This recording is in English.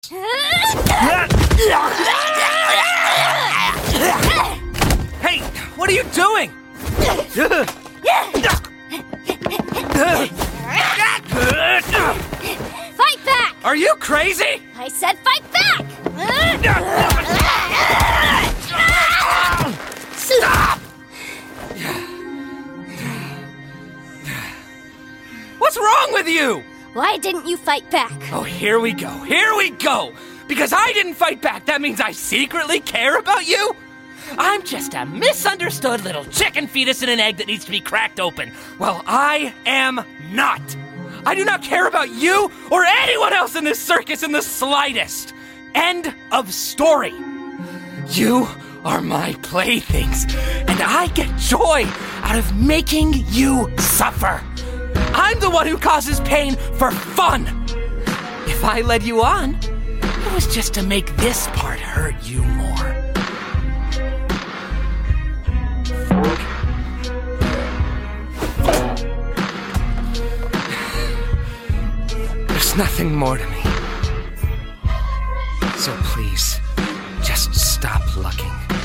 Hey, what are you doing? Fight back! Are you crazy? I said fight back! Stop! What's wrong with you? Why didn't you fight back? Oh, here we go. Here we go. Because I didn't fight back, that means I secretly care about you? I'm just a misunderstood little chicken fetus in an egg that needs to be cracked open. Well, I am not. I do not care about you or anyone else in this circus in the slightest. End of story. You are my playthings, and I get joy out of making you suffer. I'm the one who causes pain for fun. If I led you on, it was just to make this part hurt you more. There's nothing more to me. So please, just stop looking.